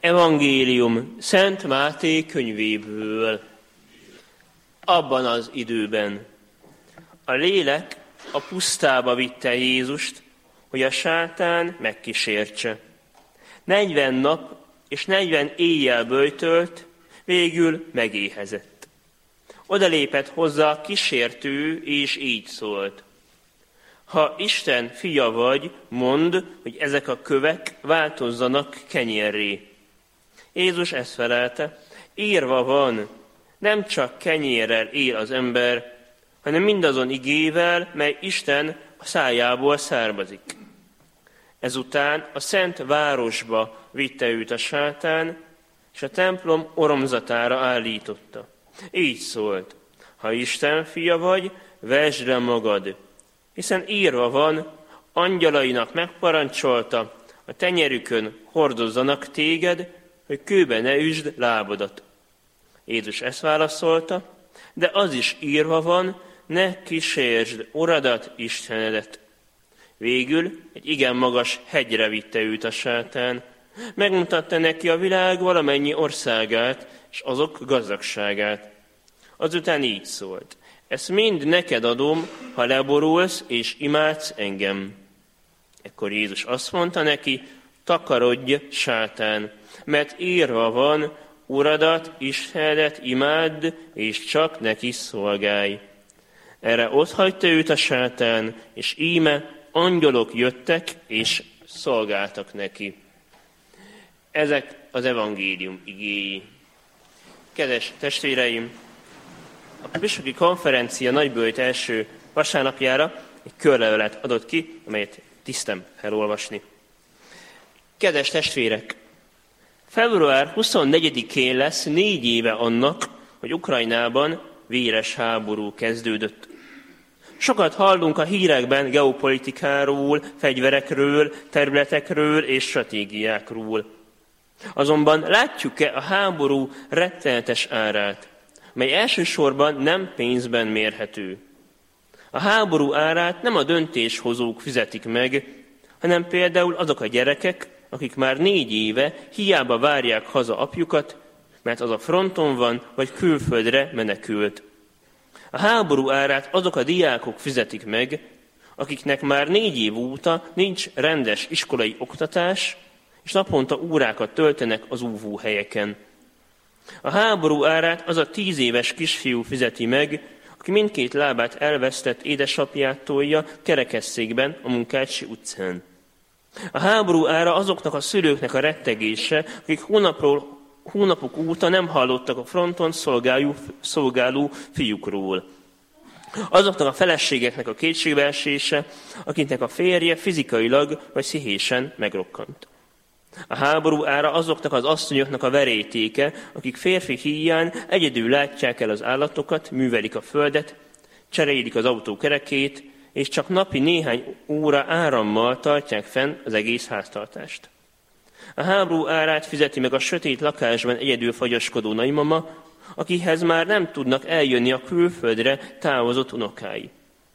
Evangélium Szent Máté könyvéből. Abban az időben a lélek a pusztába vitte Jézust, hogy a sátán megkísértse. 40 nap és 40 éjjel böjtölt, végül megéhezett. Odalépett hozzá a kísértő, és így szólt: ha Isten fia vagy, mondd, hogy ezek a kövek változzanak kenyérré. Jézus ezt felelte: írva van, nem csak kenyérrel él az ember, hanem mindazon igével, mely Isten a szájából származik. Ezután a szent városba vitte őt a sátán, és a templom oromzatára állította. Így szólt: ha Isten fia vagy, vesd le magad, hiszen írva van, angyalainak megparancsolta, a tenyerükön hordozzanak téged, hogy kőbe ne üsd lábadat. Jézus ezt válaszolta: de az is írva van, ne kísérsd Uradat, Istenedet. Végül egy igen magas hegyre vitte őt a sátán, megmutatta neki a világ valamennyi országát, és azok gazdagságát. Azután így szólt: ezt mind neked adom, ha leborulsz és imádsz engem. Ekkor Jézus azt mondta neki: takarodj, sátán, mert írva van, Uradat, Istenedet imádd, és csak neki szolgálj. Erre otthagyta őt a sátán, és íme angyalok jöttek, és szolgáltak neki. Ezek az evangélium igéi. Kedves testvéreim, a püspöki konferencia nagyböjt első vasárnapjára egy körlevelet adott ki, amelyet tisztem felolvasni. Kedves testvérek, február 24-én lesz 4 éve annak, hogy Ukrajnában véres háború kezdődött. Sokat hallunk a hírekben geopolitikáról, fegyverekről, területekről és stratégiákról. Azonban látjuk-e a háború rettenetes árát, mely elsősorban nem pénzben mérhető? A háború árát nem a döntéshozók fizetik meg, hanem például azok a gyerekek, akik már 4 éve hiába várják haza apjukat, mert az a fronton van, vagy külföldre menekült. A háború árát azok a diákok fizetik meg, akiknek már 4 év óta nincs rendes iskolai oktatás, és naponta órákat töltenek az úvóhelyeken. A háború árát az a 10 éves kisfiú fizeti meg, aki mindkét lábát elvesztett édesapját tolja kerekesszékben a Munkácsi utcán. A háború ára azoknak a szülőknek a rettegése, akik hónapok óta nem hallottak a fronton szolgáló fiúkról. Azoknak a feleségeknek a kétségbeesése, akiknek a férje fizikailag vagy pszichésen megrokkant. A háború ára azoknak az asszonyoknak a verétéke, akik férfi híján egyedül látják el az állatokat, művelik a földet, cserélik az autó kerekét, és csak napi néhány óra árammal tartják fenn az egész háztartást. A háború árát fizeti meg a sötét lakásban egyedül fagyoskodó nagymama, akihez már nem tudnak eljönni a külföldre távozott unokái.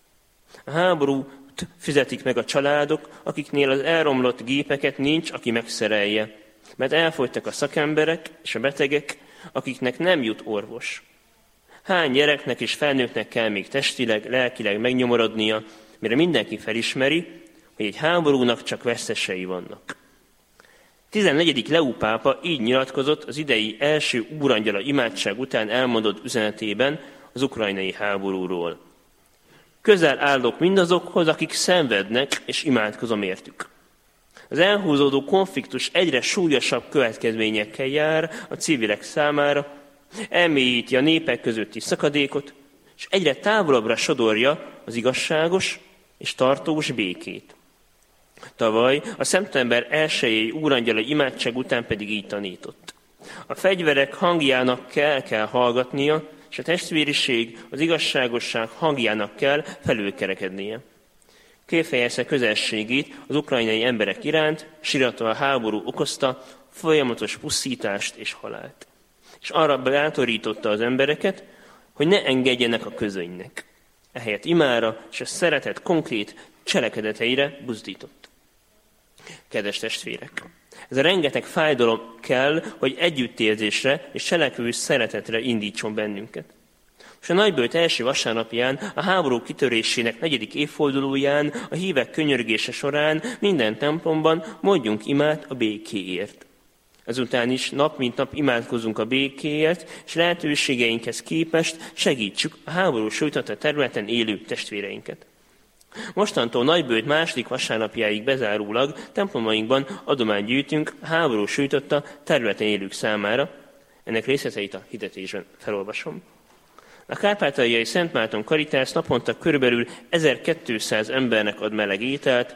A háborút fizetik meg a családok, akiknél az elromlott gépeket nincs, aki megszerelje, mert elfogytak a szakemberek és a betegek, akiknek nem jut orvos. Hány gyereknek és felnőttnek kell még testileg, lelkileg megnyomorodnia, mire mindenki felismeri, hogy egy háborúnak csak vesztesei vannak. 14. Leó pápa így nyilatkozott az idei első úrangyala imádság után elmondott üzenetében az ukrajnai háborúról. Közel állok mindazokhoz, akik szenvednek, és imádkozom értük. Az elhúzódó konfliktus egyre súlyosabb következményekkel jár a civilek számára, elmélyíti a népek közötti szakadékot, és egyre távolabbra sodorja az igazságos és tartós békét. Tavaly a szeptember 1-i úrangyalai imádság után pedig így tanított: a fegyverek hangjának kell hallgatnia, és a testvériség, az igazságosság hangjának kell felülkerekednie. Kifejezte közelségét az ukrajnai emberek iránt, s illetve a háború okozta folyamatos pusztítást és halált. És arra bátorította az embereket, hogy ne engedjenek a közönynek. Ehelyett imára és a szeretet konkrét cselekedeteire buzdított. Kedves testvérek! Ez a rengeteg fájdalom kell, hogy együttérzésre és cselekvő szeretetre indítson bennünket. És a nagyböjt első vasárnapján, a háború kitörésének 4. évfordulóján, a hívek könyörgése során minden templomban mondjunk imát a békéért. Ezután is nap mint nap imádkozunk a békéért, és lehetőségeinkhez képest segítsük a háború sújtotta területen élő testvéreinket. Mostantól nagyböjt második vasárnapjáig bezárólag templomainkban adományt gyűjtünk a háború sújtotta területen élők számára. Ennek részleteit a hirdetésben felolvasom. A kárpátaljai Szent Márton Karitász naponta körülbelül 1200 embernek ad meleg ételt,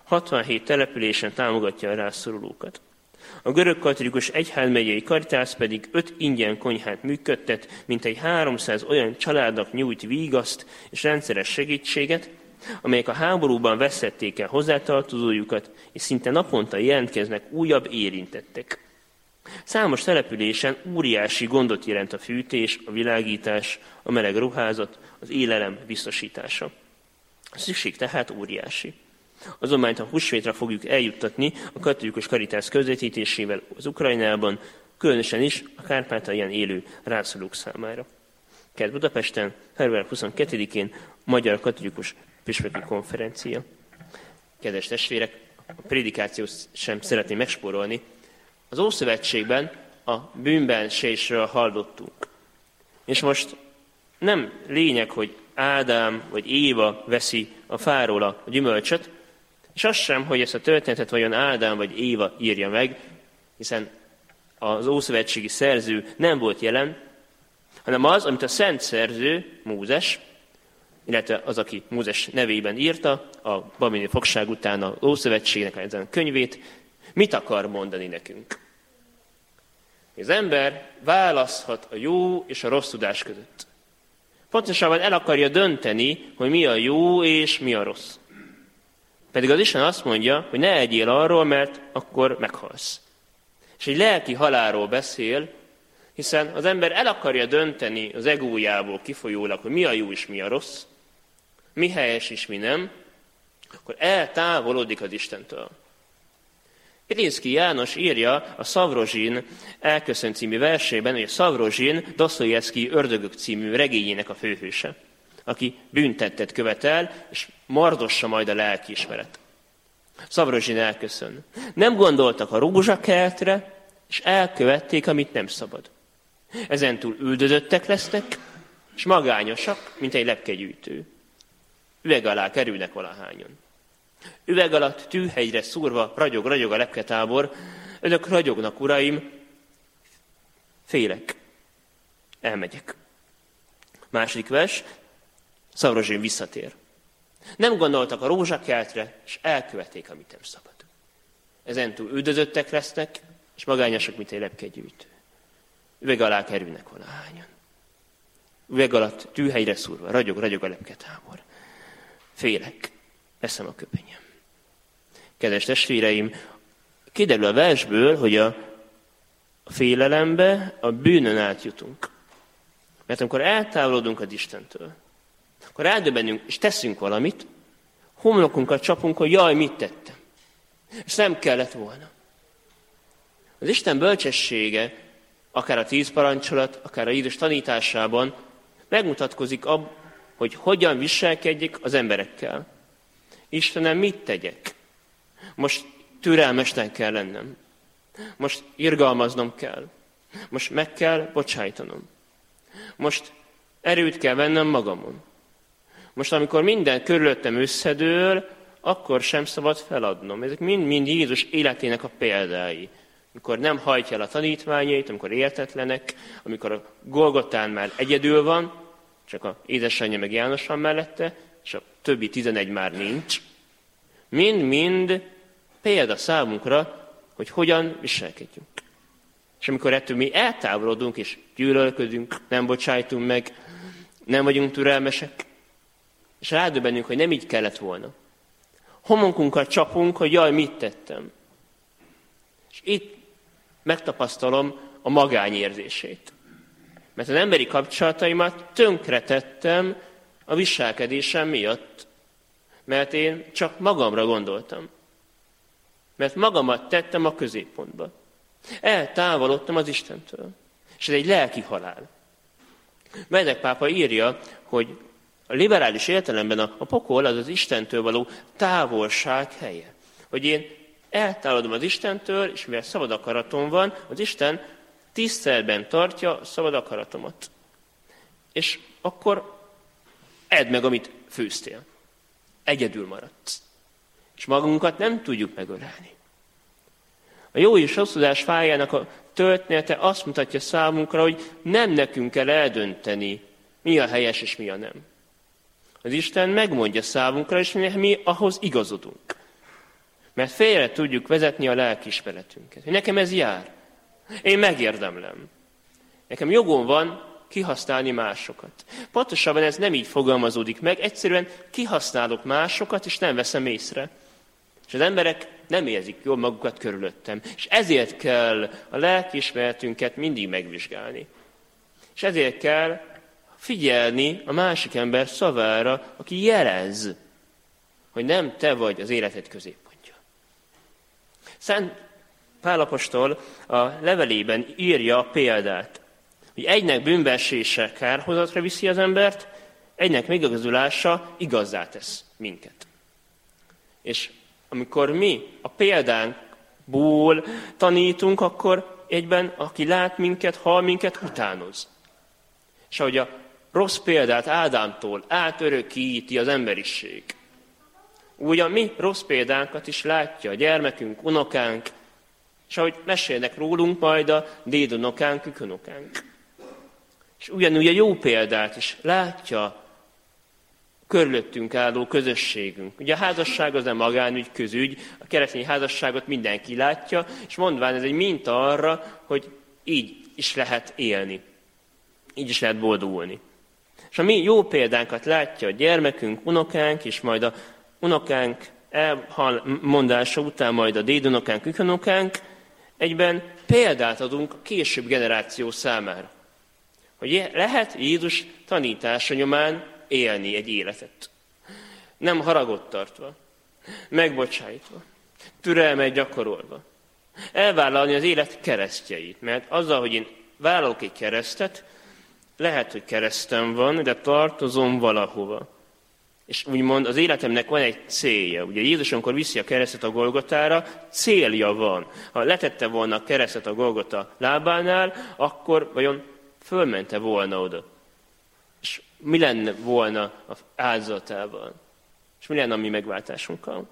67 településen támogatja a rászorulókat. A görögkatolikus egyházmegyei Karitász pedig 5 ingyen konyhát működtet, mintegy 300 olyan családnak nyújt vígaszt és rendszeres segítséget, amelyek a háborúban vesztették el hozzátartozójukat, és szinte naponta jelentkeznek újabb érintettek. Számos településen óriási gondot jelent a fűtés, a világítás, a meleg ruházat, az élelem biztosítása. A szükség tehát óriási. Azományt a húsvétra fogjuk eljuttatni a katolikus Karitász közvetítésével az Ukrajnában, különösen is a Kárpátalján élő rászorulók számára. Kert Budapesten, február 22-én Magyar Katolikus Püspöki Konferencia. Kedves testvérek, a prédikációt sem szeretném megspórolni. Az Ószövetségben a bűnbensésről hallottunk. És most nem lényeg, hogy Ádám vagy Éva veszi a fáról a gyümölcsöt, és az sem, hogy ezt a történetet vajon Ádám vagy Éva írja meg, hiszen az ószövetségi szerző nem volt jelen, hanem az, amit a szent szerző, Mózes, illetve az, aki Mózes nevében írta, a babiloni fogság után az Ószövetségnek ezen a könyvét, mit akar mondani nekünk? Az ember választhat a jó és a rossz tudás között. Pontosabban el akarja dönteni, hogy mi a jó és mi a rossz. Pedig az Isten azt mondja, hogy ne egyél arról, mert akkor meghalsz. És egy lelki halálról beszél, hiszen az ember el akarja dönteni az egójából kifolyólag, hogy mi a jó és mi a rossz, mi helyes és mi nem, akkor eltávolodik az Istentől. Pilinszky János írja a Szavrozsin elköszön című versében, hogy a Szavrozsin Dosztojevszky Ördögök című regényének a főhőse, aki bűntettet követel, és mardossa majd a lelkiismeret. Szavrozsin elköszön. Nem gondoltak a rózsakertre, és elkövették, amit nem szabad. Ezentúl üldözöttek lesznek, és magányosak, mint egy lepkegyűjtő. Üveg alá kerülnek valahányan. Üveg alatt tűhegyre szúrva ragyog a lepketábor, önök ragyognak, uraim, félek, elmegyek. Második vers, Szavrozsin visszatér. Nem gondoltak a rózsakertre, és elkövették, amit nem szabad. Ezentúl üldözöttek lesznek, és magányosak, mint egy lepkegyűjtő. Üveg alá kerülnek valahányan. Üveg alatt tűhegyre szúrva, ragyog a lepketábor. Félek, eszem a köpenyem. Kedves testvéreim, kiderül a versből, hogy a félelembe, a bűnön átjutunk. Mert amikor eltávolodunk az Istentől, akkor eldöbbenünk és teszünk valamit, homlokunkat csapunk, hogy jaj, mit tettem. És nem kellett volna. Az Isten bölcsessége, akár a 10 parancsolat, akár a Jézus tanításában megmutatkozik abban, hogy hogyan viselkedjek az emberekkel. Istenem, mit tegyek? Most türelmesnek kell lennem. Most irgalmaznom kell. Most meg kell bocsájtanom. Most erőt kell vennem magamon. Most, amikor minden körülöttem összedől, akkor sem szabad feladnom. Ezek mind Jézus életének a példái. Amikor nem hajtja el a tanítványait, amikor értetlenek, amikor a Golgotán már egyedül van, csak a édesanyja meg János van mellette, és a többi 11 már nincs. Mind példa számunkra, hogy hogyan viselkedjünk. És amikor ettől mi eltávolodunk, és gyűlölködünk, nem bocsájtunk meg, nem vagyunk türelmesek, és rádöbbenünk, hogy nem így kellett volna. Homonkunkat csapunk, hogy jaj, mit tettem. És itt megtapasztalom a magányérzését. Mert az emberi kapcsolataimat tönkretettem a viselkedésem miatt, mert én csak magamra gondoltam. Mert magamat tettem a középpontba. Eltávolodtam az Istentől. És ez egy lelki halál. Benedek pápa írja, hogy a liberális értelemben a pokol az Istentől való távolság helye. Hogy én eltávolodom az Istentől, és mivel szabad akaratom van, az Isten tiszteletben tartja a szabad akaratomat. És akkor edd meg, amit főztél. Egyedül maradsz. És magunkat nem tudjuk megölelni. A jó és rossz tudás fájának a története azt mutatja számunkra, hogy nem nekünk kell eldönteni, mi a helyes és mi a nem. Az Isten megmondja számunkra, és mi ahhoz igazodunk. Mert félre tudjuk vezetni a lelkiismeretünket. Hogy nekem ez jár. Én megérdemlem. Nekem jogom van kihasználni másokat. Pontosabban ez nem így fogalmazódik meg, egyszerűen kihasználok másokat, és nem veszem észre. És az emberek nem érzik jól magukat körülöttem. És ezért kell a lelkiismeretünket mindig megvizsgálni. És ezért kell figyelni a másik ember szavára, aki jelez, hogy nem te vagy az életed középpontja. Szent Pál apostol a levelében írja a példát, hogy egynek bűnbeesése kárhozatra viszi az embert, egynek megigazulása igazzá tesz minket. És amikor mi a példánkból tanítunk, akkor egyben, aki lát minket, hall minket, utánoz. És ahogy a rossz példát Ádámtól átörökíti az emberiség, úgy a mi rossz példánkat is látja a gyermekünk, unokánk, és ahogy mesélnek rólunk majd a dédunokánk, kükönokánk. És ugyanúgy a jó példát is látja körülöttünk álló közösségünk. Ugye a házasság az nem magánügy, közügy, a keresztény házasságot mindenki látja, és mondván ez egy minta arra, hogy így is lehet élni. Így is lehet boldogulni. És a mi jó példánkat látja a gyermekünk, unokánk, és majd a unokánk elmondása után majd a dédunokánk, kükönokánk, egyben példát adunk a később generáció számára. Hogy lehet Jézus tanítása nyomán élni egy életet. Nem haragot tartva, megbocsájtva, türelmet gyakorolva. Elvállalni az élet keresztjeit, mert azzal, hogy én vállalok egy keresztet, lehet, hogy keresztem van, de tartozom valahova. És úgymond az életemnek van egy célja. Ugye Jézus, amikor viszi a keresztet a Golgotára, célja van. Ha letette volna a keresztet a Golgota lábánál, akkor vajon fölmente volna oda. És mi lenne volna az áldozatával? És mi lenne a mi megváltásunkkal?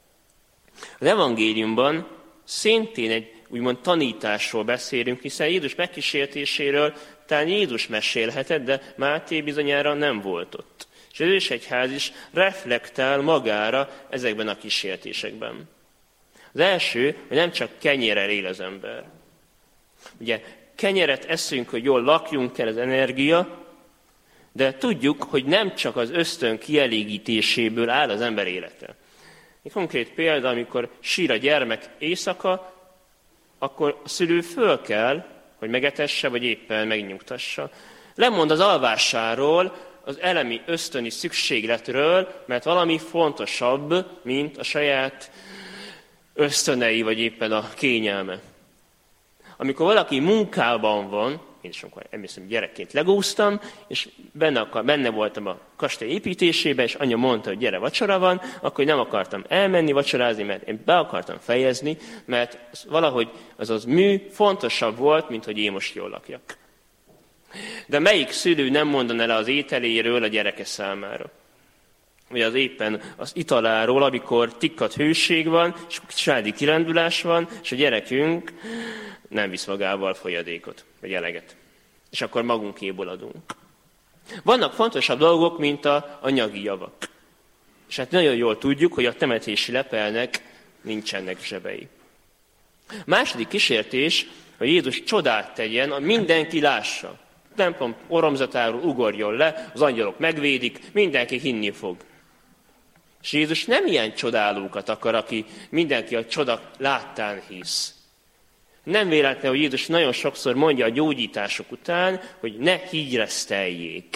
Az evangéliumban szintén egy úgymond tanításról beszélünk, hiszen Jézus megkísértéséről talán Jézus mesélhetett, de Máté bizonyára nem volt ott. És az ősegyház is reflektál magára ezekben a kísértésekben. Az első, hogy nem csak kenyérrel él az ember. Ugye kenyeret eszünk, hogy jól lakjunk, kell az energia, de tudjuk, hogy nem csak az ösztön kielégítéséből áll az ember élete. Egy konkrét példa, amikor sír a gyermek éjszaka, akkor a szülő föl kell, hogy megetesse, vagy éppen megnyugtassa. Lemond az alvásáról, az elemi ösztöni szükségletről, mert valami fontosabb, mint a saját ösztönei, vagy éppen a kényelme. Amikor valaki munkában van, én is amikor emlékszem, gyerekként legóztam, és benne voltam a kastély építésében, és anya mondta, hogy gyere, vacsora van, akkor nem akartam elmenni vacsorázni, mert én be akartam fejezni, mert valahogy az mű fontosabb volt, mint hogy én most jól lakjak. De melyik szülő nem mondaná le az ételéről a gyereke számára? Vagy az éppen az italáról, amikor tikkat hőség van, és családi kirándulás van, és a gyerekünk nem visz magával folyadékot, vagy eleget. És akkor magunkéból adunk. Vannak fontosabb dolgok, mint az anyagi javak. És hát nagyon jól tudjuk, hogy a temetési lepelnek nincsenek zsebei. Második kísértés, hogy Jézus csodát tegyen, mindenki lássa. A templom oromzatáról ugorjon le, az angyalok megvédik, mindenki hinni fog. És Jézus nem ilyen csodálókat akar, aki mindenki a csoda láttán hisz. Nem véletlen, hogy Jézus nagyon sokszor mondja a gyógyítások után, hogy ne higgyezteljék,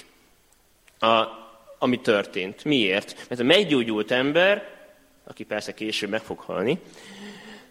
ami történt. Miért? Mert a meggyógyult ember, aki persze később meg fog halni,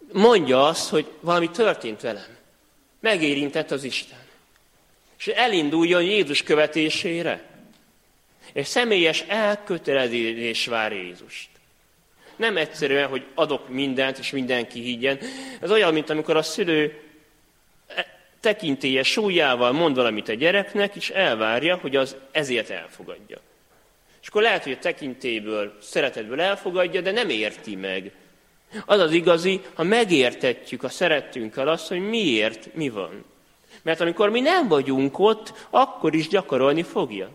mondja azt, hogy valami történt velem. Megérintett az Isten. És elinduljon Jézus követésére. És személyes elkötelezés vár Jézust. Nem egyszerűen, hogy adok mindent, és mindenki higgyen. Ez olyan, mint amikor a szülő tekintélye súlyával mond valamit a gyereknek, és elvárja, hogy az ezért elfogadja. És akkor lehet, hogy a tekintélyből, szeretetből elfogadja, de nem érti meg. Az az igazi, ha megértetjük a szerettünkkel azt, hogy miért, mi van. Mert amikor mi nem vagyunk ott, akkor is gyakorolni fogja.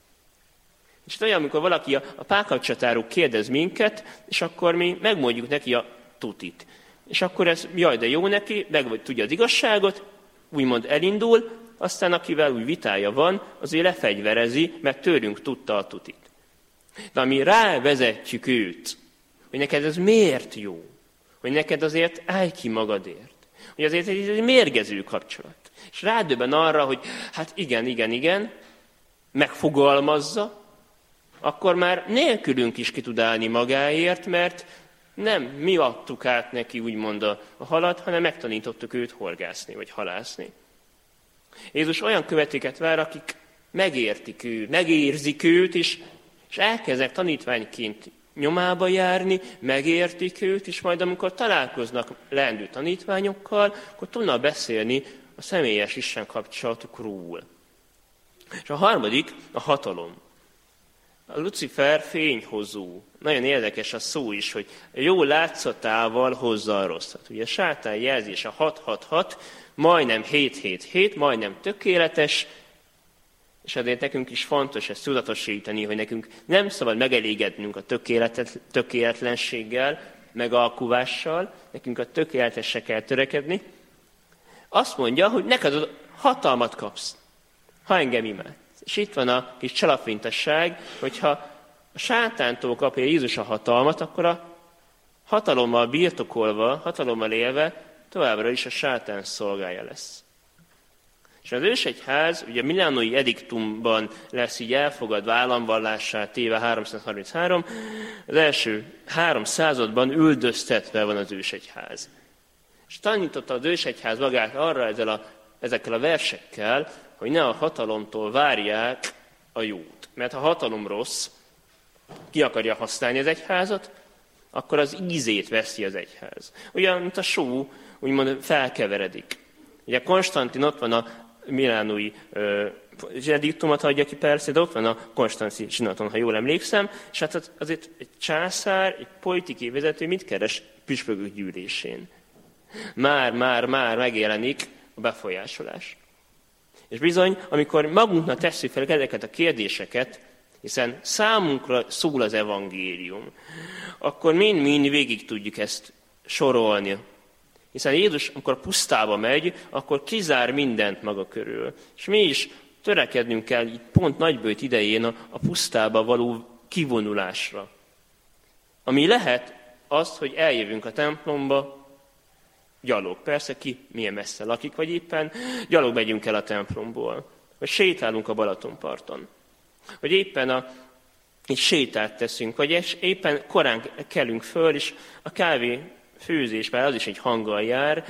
És olyan, amikor valaki a párkapcsolatáról kérdez minket, és akkor mi megmondjuk neki a tutit. És akkor ez, jaj, de jó neki, meg tudja az igazságot, úgymond elindul, aztán akivel úgy vitája van, azért lefegyverezi, mert tőlünk tudta a tutit. De ami rávezetjük őt, hogy neked ez miért jó, hogy neked azért állj ki magadért, hogy azért ez egy mérgező kapcsolat. És rádöbben arra, hogy hát igen, megfogalmazza, akkor már nélkülünk is ki tud állni magáért, mert nem mi adtuk át neki úgymond a halat, hanem megtanítottuk őt horgászni, vagy halászni. Jézus olyan követőket vár, akik megértik őt, megérzik őt, és elkezdenek tanítványként nyomába járni, megértik őt, és majd amikor találkoznak leendő tanítványokkal, akkor tudnak beszélni a személyes Isten kapcsolatukról. És a harmadik, a hatalom. A Lucifer fényhozó. Nagyon érdekes a szó is, hogy jó látszatával hozza a rosszat. Ugye a sátán jelzése 6-6-6, majdnem 7-7-7, majdnem tökéletes, és azért nekünk is fontos ezt tudatosítani, hogy nekünk nem szabad megelégednünk a tökéletlenséggel, meg alkuvással, nekünk a tökéletesre kell törekedni. Azt mondja, hogy neked hatalmat kapsz, ha engem imádsz. És itt van a kis csalapfintasság, hogyha a sátántól kapja Jézus a hatalmat, akkor a hatalommal birtokolva, hatalommal élve továbbra is a sátán szolgája lesz. És az ősegyház, ugye a milánói ediktumban lesz így elfogadva államvallássá téve 333, az első 300-ban üldöztetve van az ősegyház. És tanította az ősegyház magát arra ezekkel a versekkel, hogy ne a hatalomtól várják a jót. Mert ha a hatalom rossz, ki akarja használni az egyházat, akkor az ízét veszi az egyház. Ugyan, mint a só, úgymond felkeveredik. Ugye Konstantin ott van a milánói ediktumot adja ki persze, de ott van a Konstantin zsinaton, ha jól emlékszem, és hát azért egy császár, egy politikai vezető mit keres püspökök gyűlésén? Már megjelenik a befolyásolás. És bizony, amikor magunknak tesszük fel ezeket a kérdéseket, hiszen számunkra szól az evangélium, akkor mind végig tudjuk ezt sorolni. Hiszen Jézus, amikor a pusztába megy, akkor kizár mindent maga körül. És mi is törekednünk kell itt pont nagybőjt idején a pusztába való kivonulásra. Ami lehet az, hogy eljövünk a templomba, gyalog. Persze ki milyen messze lakik, vagy éppen gyalog megyünk el a templomból. Vagy sétálunk a Balatonparton. Vagy éppen egy sétát teszünk, vagy éppen korán kelünk föl, és a kávéfőzés, már az is egy hanggal jár,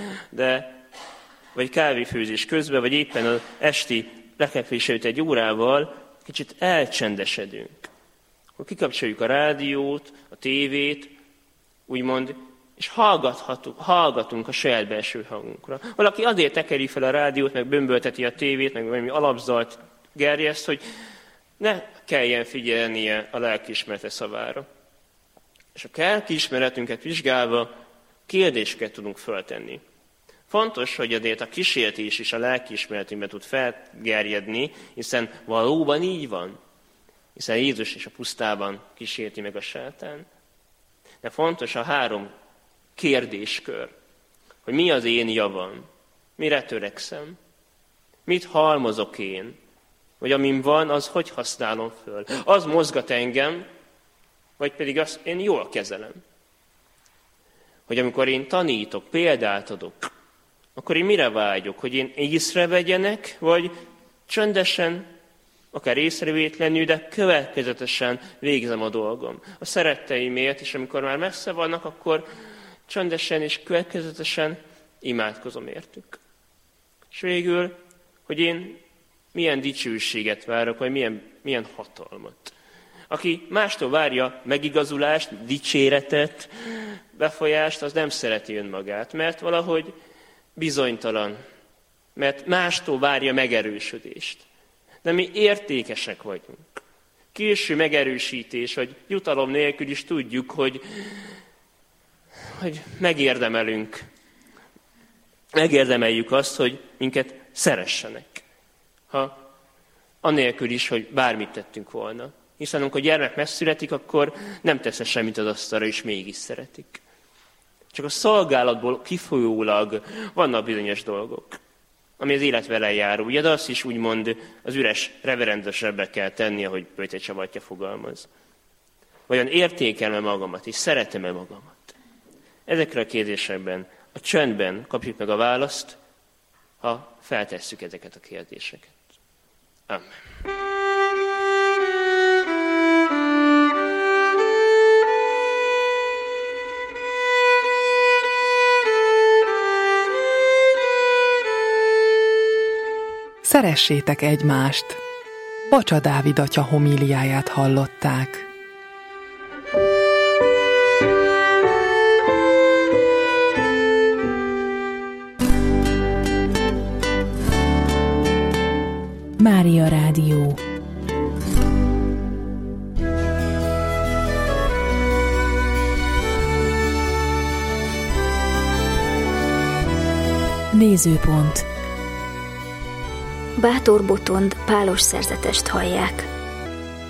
vagy kávéfőzés közben, vagy éppen az esti lekekvés előtt egy órával kicsit elcsendesedünk. Akkor kikapcsoljuk a rádiót, a tévét, úgymond, és hallgatunk a saját belső hangunkra. Valaki azért tekeri fel a rádiót, meg bömbölteti a tévét, meg valami alapzalt gerjeszt, hogy ne kelljen figyelnie a lelkiismerete szavára. És a lelkiismeretünket vizsgálva kérdéseket tudunk föltenni. Fontos, hogy azért a kísértés is a lelkiismeretünkben tud felgerjedni, hiszen valóban így van. Hiszen Jézus is a pusztában kísérti meg a sátán. De fontos a 3 kérdéskör, hogy mi az én javam, mire törekszem, mit halmozok én, vagy amin van, az hogy használom föl. Az mozgat engem, vagy pedig azt én jól kezelem. Hogy amikor én tanítok, példát adok, akkor én mire vágyok? Hogy én észrevegyenek, vagy csöndesen, akár észrevétlenül, de következetesen végzem a dolgom. A szeretteimért, és amikor már messze vannak, akkor Csendesen és következetesen imádkozom értük. És végül, hogy én milyen dicsőséget várok, vagy milyen hatalmat. Aki mástól várja megigazulást, dicséretet, befolyást, az nem szereti önmagát, mert valahogy bizonytalan, mert mástól várja megerősödést. De mi értékesek vagyunk. Késő megerősítés, vagy jutalom nélkül is tudjuk, hogy megérdemeljük azt, hogy minket szeressenek. Ha anélkül is, hogy bármit tettünk volna. Hiszen amikor a gyermek megszületik, akkor nem tesz semmit az asztalra, és mégis szeretik. Csak a szolgálatból kifolyólag vannak bizonyos dolgok, ami az élet vele járó. Ugye, de azt is úgymond az üres reverendösebbre kell tenni, ahogy Pöjte Csabatya fogalmaz. Vajon értékelem magamat, és szeretem-e magamat? Ezekre a kérdésekben, a csöndben kapjuk meg a választ, ha feltesszük ezeket a kérdéseket. Amen. Szeressétek egymást! Bacsa Dávid atya homíliáját hallották. Mária Rádió. Nézőpont. Bátor Botond pálos szerzetest hallják.